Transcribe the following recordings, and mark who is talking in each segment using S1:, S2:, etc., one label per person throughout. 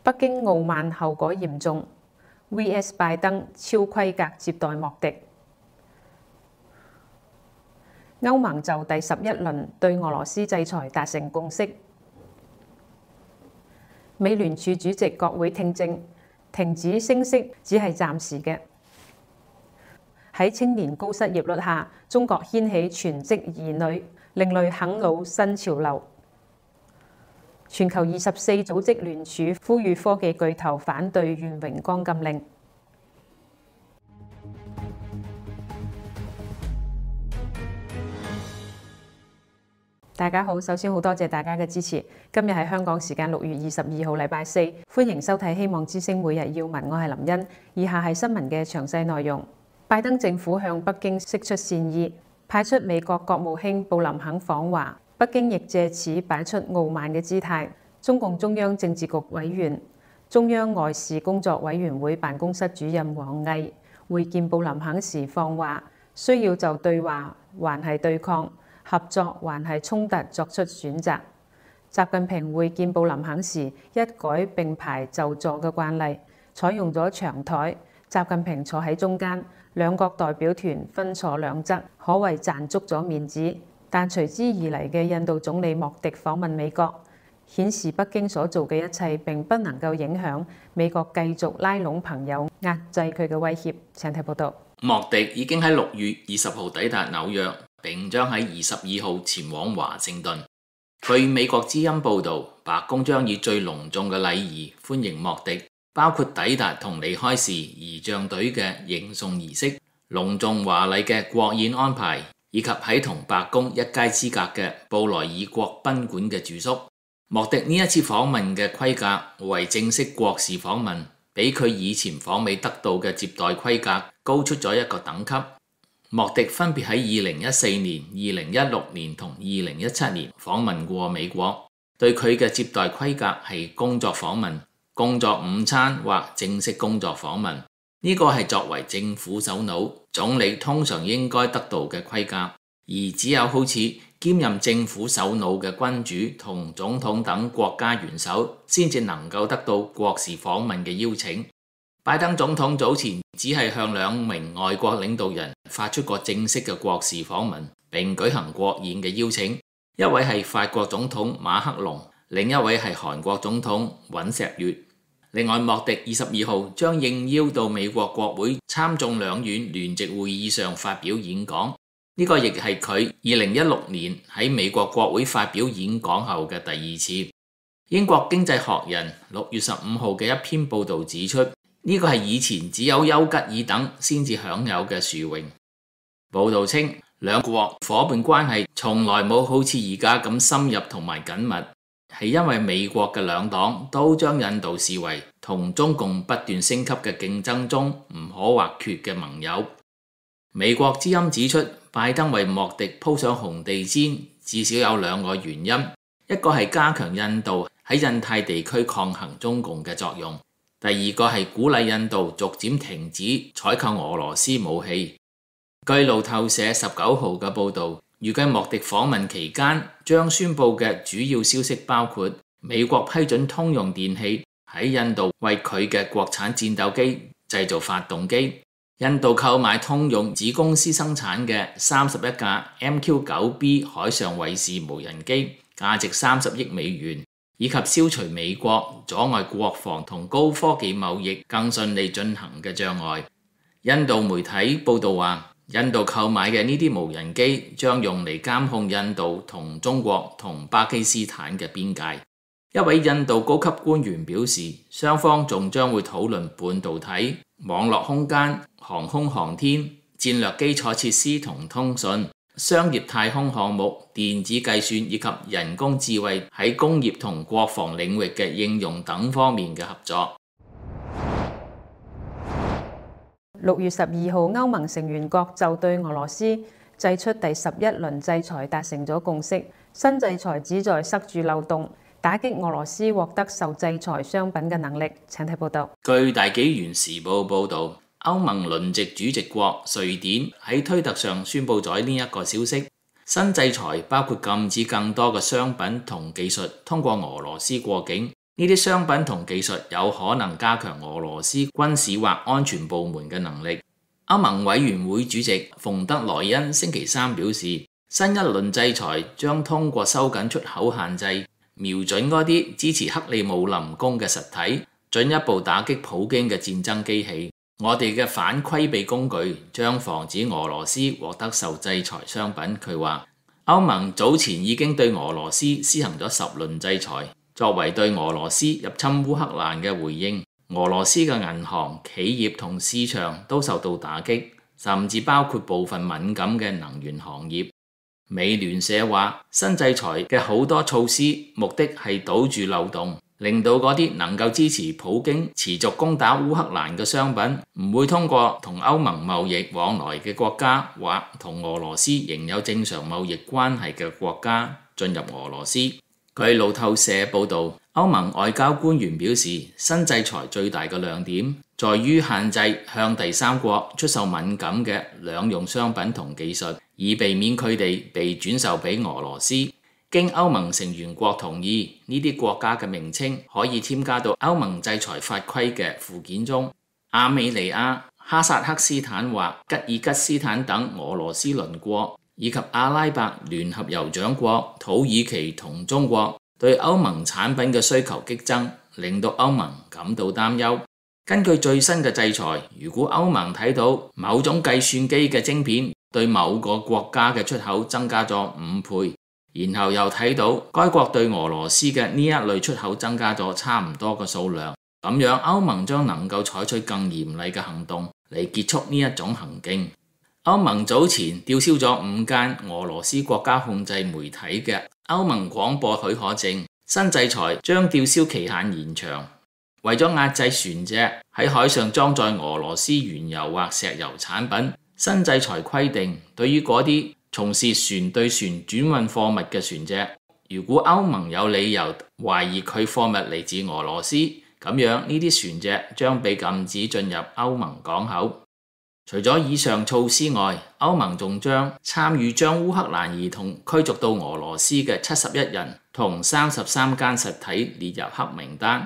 S1: 北京傲慢後果嚴重 ，VS 拜登超規格接待莫迪。歐盟就第11輪對俄羅斯制裁達成共識。美聯儲主席國會聽證，停止升息只係暫時嘅。喺青年高失業率下，中國掀起全職兒女、另類啃老新潮流。全球24組織聯署呼籲科技巨頭反對願榮光禁令。大家好，首先好多謝大家嘅支持。今日係香港時間6月22號，禮拜四，歡迎收睇《希望之聲每日要聞》，我係林茵。以下係新聞嘅詳細內容。拜登政府向北京釋出善意，派出美國國務卿布林肯訪華，北京亦借此擺出傲慢嘅姿態。中共中央政治局委員、中央外事工作委員會辦公室主任王毅會見布林肯時放話，需要就對話還係對抗、合作還係衝突作出選擇。習近平會見布林肯時一改並排就坐嘅慣例，採用咗長台，習近平坐喺中間，兩國代表團分坐兩側，可謂賺足咗面子。但隨之而嚟嘅印度總理莫迪訪問美國，顯示北京所做嘅一切並不能夠影響美國繼續拉攏朋友、壓制佢嘅威脅。請睇報道。
S2: 莫迪已經喺6月20號抵達紐約，並將喺22號前往華盛頓。據美國之音報導，白宮將以最隆重嘅禮儀歡迎莫迪，包括抵達同離開時儀仗隊嘅迎送儀式、隆重華麗嘅國宴安排，以及喺同白宮一街之隔嘅布萊爾國賓館嘅住宿。莫迪呢一次訪問嘅規格為正式國事訪問，比佢以前訪美得到嘅接待規格高出咗一個等級。莫迪分別喺2014年、2016年同2017年訪問過美國，對佢嘅接待規格係工作訪問、工作午餐或正式工作訪問。呢個係作為政府首腦、總理通常應該得到嘅規格，而只有好似兼任政府首腦嘅君主同總統等國家元首先至能夠得到國事訪問嘅邀請。拜登總統早前只係向2名外國領導人發出過正式嘅國事訪問，並舉行國宴嘅邀請。一位係法國總統馬克龍，另一位係韓國總統尹錫悅。另外，莫迪22號將應邀到美國國會參眾兩院聯席會議上發表演講。呢個亦係佢2016年喺美國國會發表演講後嘅第2次。英國經濟學人6月15號嘅一篇報導指出，呢個係以前只有丘吉爾等先至享有嘅殊榮。報導稱，兩國夥伴關係從來冇好似而家咁深入同埋緊密，係因為美國嘅兩黨都將印度視為同中共不斷升級嘅競爭中唔可或缺嘅盟友。美國之音指出，拜登為莫迪鋪上紅地毯，至少有2個原因，一個係加強印度喺印太地區抗衡中共嘅作用。第二個係鼓勵印度逐漸停止採購俄羅斯武器。據路透社19號嘅報導，預計莫迪訪問期間將宣佈嘅主要消息包括美國批准通用電氣喺印度為佢嘅國產戰鬥機製造發動機，印度購買通用子公司生產嘅31架 MQ-9B 海上衛士無人機，價值30億美元。以及消除美國阻礙國防同高科技貿易更順利進行嘅障礙。印度媒體報導話，印度購買嘅呢啲無人機將用嚟監控印度同中國同巴基斯坦嘅邊界。一位印度高級官員表示，雙方仲將會討論半導體、網絡空間、航空航天、戰略基礎設施同通訊、商業太空項目、電子計算以及人工智慧喺工業同國防領域嘅應用等方面嘅合作。
S1: 6月12號，歐盟成員國就對俄羅斯祭出第11輪制裁達成咗共識。新制裁旨在塞住漏洞，打擊俄羅斯獲得受制裁商品嘅能力。請睇報道。
S2: 據大紀元時報報導，歐盟輪值主席國瑞典喺推特上宣布咗呢一個消息。新制裁包括禁止更多嘅商品同技術通過俄羅斯過境， 呢啲商品同技術有可能加強俄羅斯軍事或安全部門嘅能力。歐盟委員會主席馮德萊恩星期三表示，新一輪制裁將通過收緊出口限制，瞄準嗰啲支持克里姆林宮嘅實體，進一步打擊普京嘅戰爭機器。我哋嘅反規避工具將防止俄羅斯獲得受制裁商品。佢話，歐盟早前已經對俄羅斯施行咗10輪制裁，作為對俄羅斯入侵烏克蘭嘅回應。俄羅斯嘅銀行、企業同市場都受到打擊，甚至包括部分敏感嘅能源行業。美聯社話，新制裁嘅好多措施目的係堵住漏洞，令到嗰啲能夠支持普京持續攻打烏克蘭嘅商品唔會通過同歐盟貿易往來嘅國家或同俄羅斯仍有正常貿易關係嘅國家進入俄羅斯。據路透社報導，歐盟外交官員表示，新制裁最大嘅亮點在於限制向第三國出售敏感嘅兩用商品同技術，以避免佢哋被轉售俾俄羅斯。經歐盟成員國同意，呢啲國家嘅名稱可以添加到歐盟制裁法規嘅附件中。亞美尼亞、哈薩克斯坦或吉爾吉斯坦等俄羅斯鄰國，以及阿拉伯聯合酋長國、土耳其同中國對歐盟產品嘅需求激增，令到歐盟感到擔憂。根據最新嘅制裁，如果歐盟睇到某種計算機嘅晶片對某個國家嘅出口增加咗5倍，然後又睇到該國對俄羅斯嘅呢一類出口增加咗差唔多嘅數量，咁樣歐盟將能夠採取更嚴厲嘅行動嚟結束呢一種行徑。歐盟早前吊銷咗5間俄羅斯國家控制媒體嘅歐盟廣播許可證，新制裁將吊銷期限延長。為咗壓制船隻喺海上裝載俄羅斯原油或石油產品，新制裁規定對於嗰啲從事船對船轉運貨物嘅船隻，如果歐盟有理由懷疑佢貨物嚟自俄羅斯，咁樣呢啲船隻將被禁止進入歐盟港口。除咗以上措施外，歐盟仲將參與將烏克蘭兒童驅逐到俄羅斯嘅71人同33間實體列入黑名單。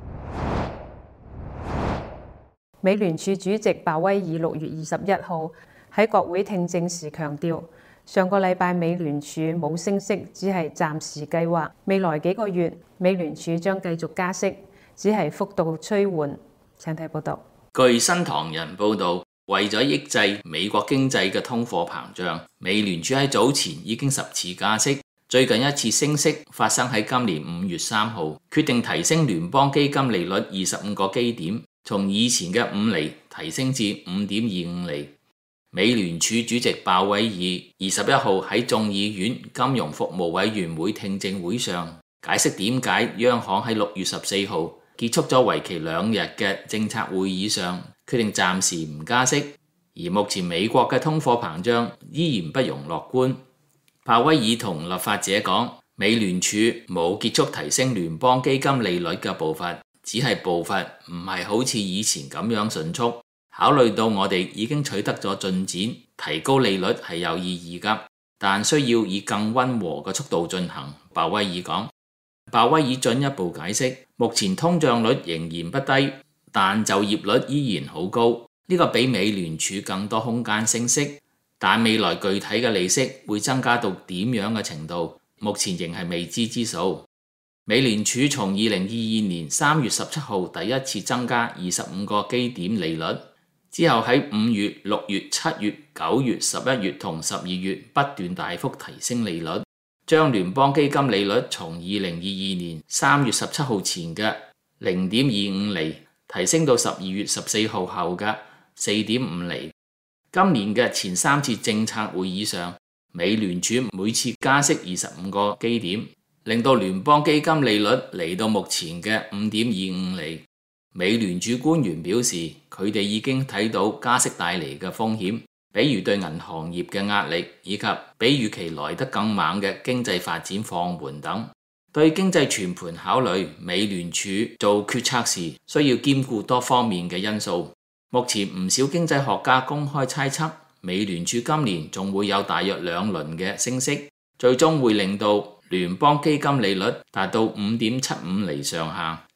S1: 美聯儲主席鮑威爾6月21號喺國會聽證時強調，上個禮拜美聯儲冇升息，只係暫時計劃。未來幾個月，美聯儲將繼續加息，只係幅度趨緩。請睇報道。
S2: 據新唐人報導，為咗抑制美國經濟嘅通貨膨脹，美聯儲喺早前已經10次加息。最近一次升息發生喺今年5月3號，決定提升聯邦基金利率25個基點，從以前嘅5厘提升至5.25厘。美聯儲主席鮑威爾21號喺眾議院金融服務委員會聽證會上解釋點解央行喺6月14號結束咗為期2日嘅政策會議上決定暫時唔加息，而目前美國嘅通貨膨脹依然不容樂觀。鮑威爾同立法者講，美聯儲冇結束提升聯邦基金利率嘅步伐，只係步伐唔係好似以前咁樣迅速。考慮到我哋已經取得咗進展，提高利率係有意義㗎，但需要以更溫和嘅速度進行。鮑威爾講。鮑威爾進一步解釋，目前通脹率仍然不低，但就業率依然好高，呢個比美聯儲更多空間升息。但未來具體嘅利息會增加到點樣嘅程度，目前仍係未知之數。美聯儲從2022年3月17號第一次增加25個基點利率，之後喺5月、6月、7月、9月、11月同12月不斷大幅提升利率，將聯邦基金利率從2022年3月17號前嘅0.25厘提升到12月14號後嘅4.5厘。今年嘅前3次政策會議上，美聯儲每次加息25個基點，令到聯邦基金利率嚟到目前嘅5.25厘。美聯儲官員表示，佢哋已經睇到加息帶嚟嘅風險，比如對銀行業嘅壓力，以及比預期來得更猛嘅經濟發展放緩等。對經濟全盤考慮，美聯儲做決策時需要兼顧多方面嘅因素。目前唔少經濟學家公開猜測，美聯儲今年仲會有大約2輪嘅升息，最終會令到聯邦基金利率達到5.75厘上下。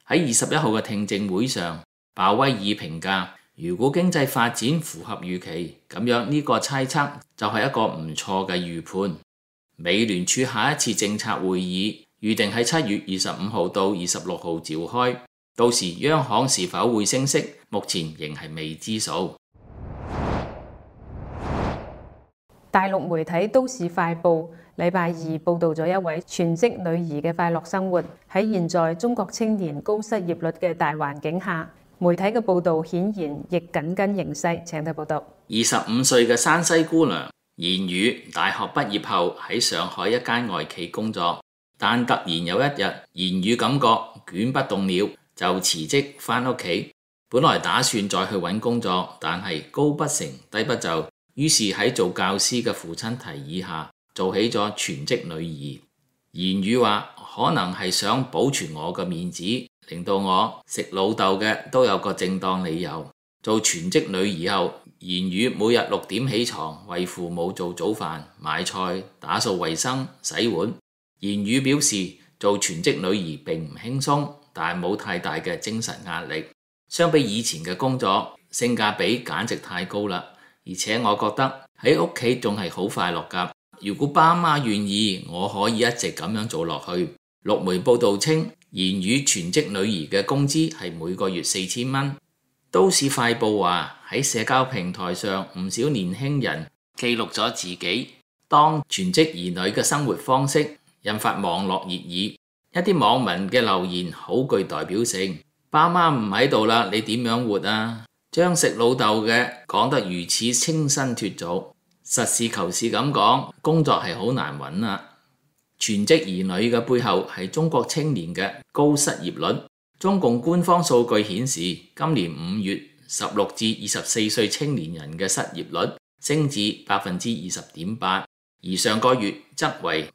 S2: 喺21號嘅聽證會上，鮑威爾評價，如果經濟發展符合預期，咁樣呢個猜測就係一個唔錯嘅預判。美聯儲下一次政策會議預定喺7月25號到26號召開，到時央行是否會升息，目前仍係未知數。
S1: 大陸媒體《都市快報》禮拜二報導咗一位全職女兒嘅快樂生活。喺現在中國青年高失業率嘅大環境下，媒體嘅報導顯然亦緊跟形勢。請睇報導。
S2: 25歲嘅山西姑娘言宇大學畢業後喺上海一間外企工作，但突然有一日，言宇感覺捲不動了，就辭職返屋企。本來打算再去揾工作，但係高不成低不就，於是喺做教師嘅父親提議下，做起咗全職女兒。言宇話可能係想保存我嘅面子，令到我食老豆嘅都有個正當理由。做全職女兒後，言宇每日6點起床，為父母做早飯、買菜、打掃衛生、洗碗。言宇表示做全職女兒並唔輕鬆，但冇太大嘅精神壓力。相比以前嘅工作，性價比簡直太高啦。而且我覺得喺屋企仲係好快樂㗎。如果爸媽願意，我可以一直咁樣做落去。陸媒報道稱，言宇全職女兒嘅工資係每個月4000蚊。都市快報話喺社交平台上，唔少年輕人記錄咗自己當全職兒女嘅生活方式，引發網絡熱議。一啲網民嘅留言好具代表性，爸媽唔喺度啦，你點樣活啊？將食老豆嘅講得如此清新脫俗，實事求是咁講，工作係好難揾啊。全職兒女嘅背後係中國青年嘅高失業率。中共官方數據顯示，今年5月16至24歲青年人嘅失業率升至 20.8%， 而上個月則為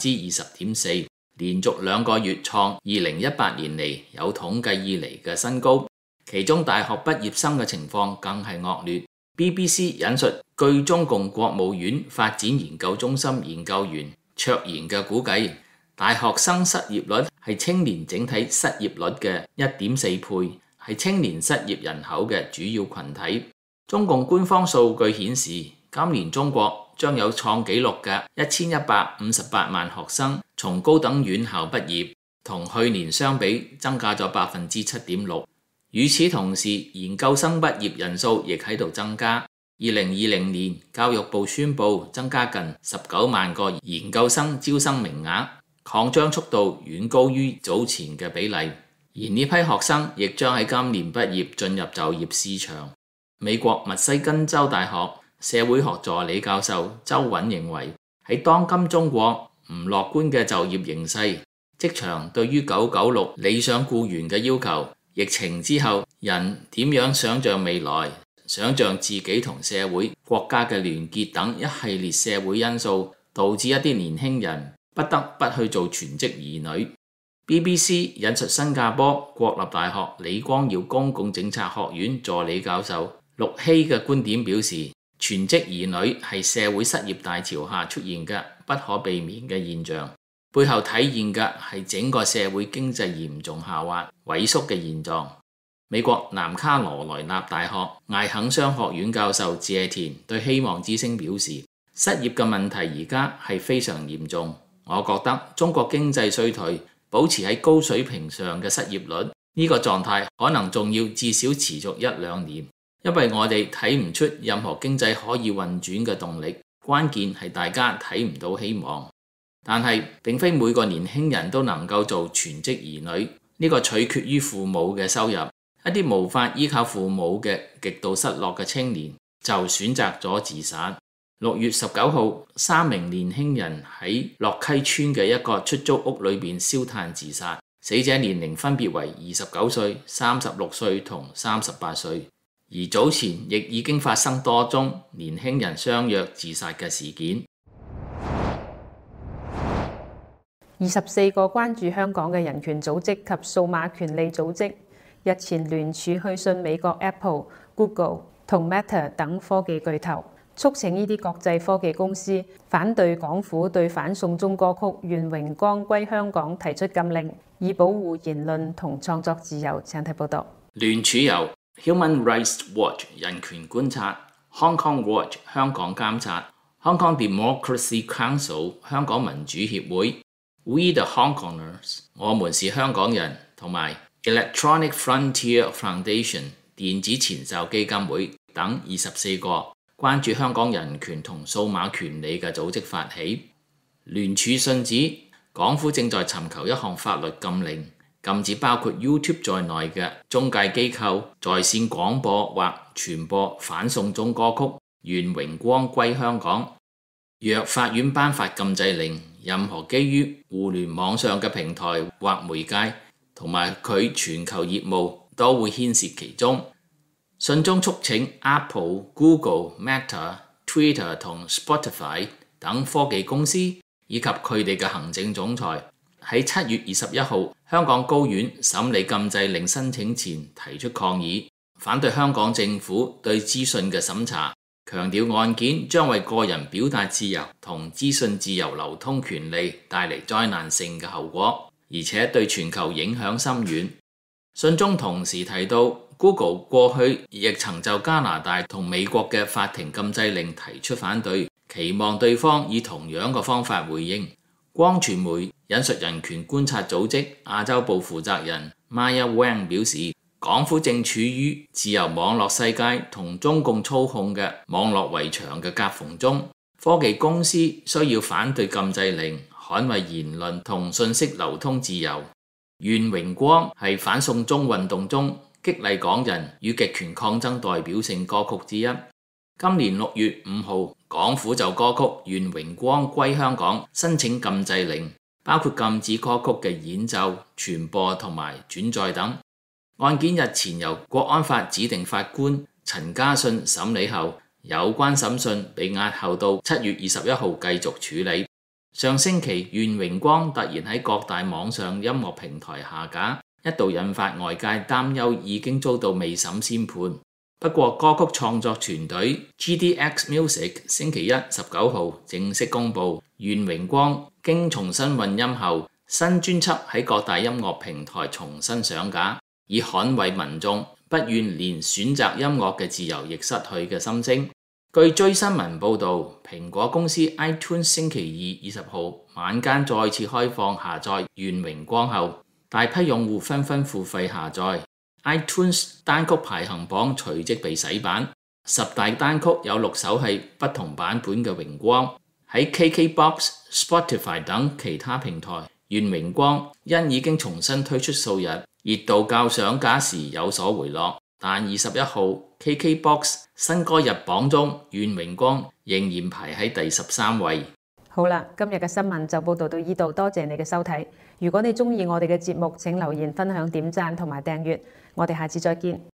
S2: 20.4%， 連續2個月創2018年嚟有統計以嚟嘅新高。其中大學畢業生嘅情況更係惡劣。BBC 引述據中共國務院發展研究中心研究員卓然嘅估計，大學生失業率係青年整體失業率嘅 1.4 倍，係青年失業人口嘅主要群體。中共官方數據顯示，今年中國將有創紀錄嘅1158萬學生從高等院校畢業，同去年相比增加咗 7.6%。與此同時，研究生畢業人數亦喺度增加。2020年，教育部宣布增加近19萬個研究生招生名額，擴張速度遠高於早前嘅比例。而呢批學生亦將喺今年畢業進入就業市場。美國密西根州大學社會學助理教授周允認為，喺當今中國唔樂觀嘅就業形勢，職場對於996理想僱員嘅要求，疫情之後，人點樣想像未來，想像自己同社會、國家嘅聯結等一系列社會因素，導致一啲年輕人不得不去做全職兒女。BBC 引述新加坡國立大學李光耀公共政策學院助理教授陸希嘅觀點表示，全職兒女係社會失業大潮下出現嘅不可避免嘅現象。背後體現嘅係整個社會經濟嚴重下滑、萎縮嘅現狀。美國南卡羅來納大學艾肯商學院教授謝田對希望之聲表示，失業嘅問題而家係非常嚴重。我覺得中國經濟衰退，保持喺高水平上嘅失業率，呢個狀態可能仲要至少持續1-2年，因為我哋睇唔出任何經濟可以運轉嘅動力。關鍵係大家睇唔到希望。但係並非每個年輕人都能夠做全職兒女，呢個取決於父母嘅收入。一啲無法依靠父母嘅極度失落嘅青年就選擇咗自殺。6月19號，3名年輕人喺洛溪村嘅一個出租屋裏邊燒炭自殺，死者年齡分別為29歲、36歲同38歲。而早前亦已經發生多宗年輕人相約自殺嘅事件。
S1: 24個關注香港嘅人權組織及數碼權利組織日前聯署去信美國 Apple、Google 同 Meta 等科技巨頭，促請呢啲國際科技公司反對港府對反送中歌曲《願榮光歸香港》提出禁令， 以保護言論同創作自由。請睇報道。
S2: 聯署由 Human Rights Watch 人權觀察、Hong Kong Watch 香港監察、Hong Kong Democracy Council 香港民主協會、We the Hong Kongers 我們是香港人同埋 Electronic Frontier Foundation 電子前哨基金會等24個關注香港人權同數碼權利嘅組織發起。聯署信指，港府正在尋求一項法律禁令，禁止包括 YouTube 在內嘅中介機構在線廣播或傳播反送中歌曲《願榮光歸香港》。若法院頒發禁制令，任何基於互聯網上嘅平台或媒介同埋佢全球業務都會牽涉其中。信中促請 Apple、Google、Meta、Twitter 同 Spotify 等科技公司以及佢哋嘅行政總裁喺7月21號香港高院審理禁制令申請前提出抗議，反對香港政府對資訊嘅審查，強調案件將為個人表達自由同資訊自由流通權利帶嚟災難性嘅後果，而且對全球影響深遠。信中同時提到 Google 過去亦曾就加拿大同美國嘅法庭禁制令提出反對，期望對方以同樣嘅方法回應。光傳媒引述人權觀察組織亞洲部負責人 Maya Wang 表示，港府正處於自由網絡世界同中共操控嘅網絡圍牆嘅夾縫中，科技公司需要反對禁制令，捍衛言論同信息流通自由。願榮光係反送中運動中激勵港人與極權抗爭代表性歌曲之一。今年6月5號，港府就歌曲《願榮光歸香港》申請禁制令，包括禁止歌曲嘅演奏、傳播同埋轉載等。案件日前由國安法指定法官陳家信審理後，有關審訊被押後到7月21號繼續處理。上星期，願榮光突然喺各大網上音樂平台下架，一度引發外界擔憂已經遭到未審先判。不過歌曲創作團隊 GDX Music 星期一19號正式公佈，願榮光經重新混音後，新專輯喺各大音樂平台重新上架，以捍衛民眾不願連選擇音樂嘅自由亦失去嘅心聲。據追新聞報導，蘋果公司 iTunes 星期二20號晚間再次開放下載願榮光後，大批用戶紛紛付費下載。iTunes 單曲排行榜隨即被洗版，10大單曲有6首係不同版本嘅榮光。喺 KKBox、Spotify 等其他平台，願榮光因已經重新推出數日，熱度較上架時有所回落。但21號 KKBox 新歌入榜中，願榮光仍然排喺第13位。
S1: 好啦，今日嘅新聞就報道到呢度，多謝你嘅收睇。如果你鍾意我哋嘅節目，請留言、分享、點讚同埋訂閱。我哋下次再見。